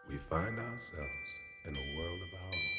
we find ourselves in a world of our own.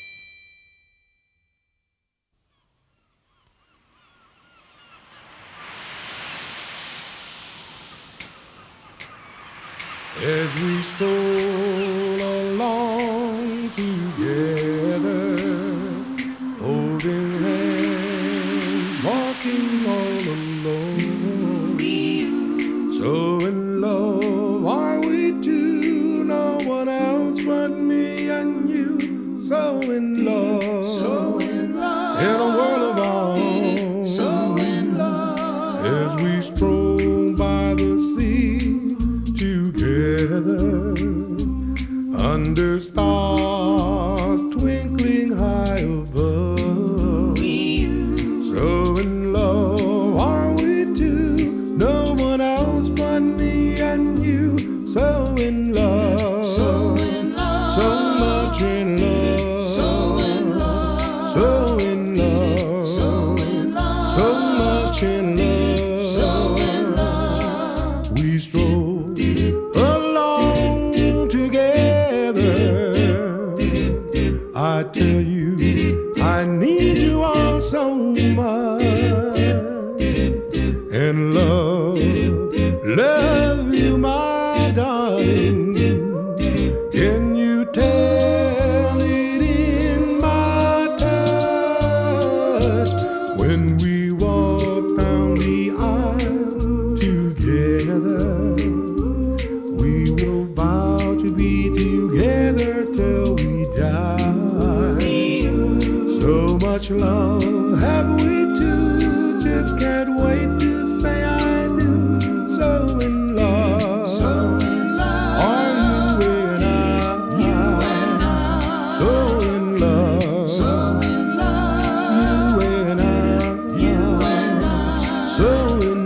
As we stroll along together, holding hands, walking all alone, so in love are we two, no one else but me and you, so in love, in a world of our own, so in love, as we stroll by the sea together, under stars twinkling high above, so in love are we two, no one else but me and you, so in love, so much in love, so in love, so much in love, we stroll along together. I tell you, I need you all so much, and love you, my darling. Can you tell it in my touch when we walk down the aisle together? We will vow to be together till we die. So much love have we two, just can't wait to say I do. So in love, are you and I? So in love, you and I. So in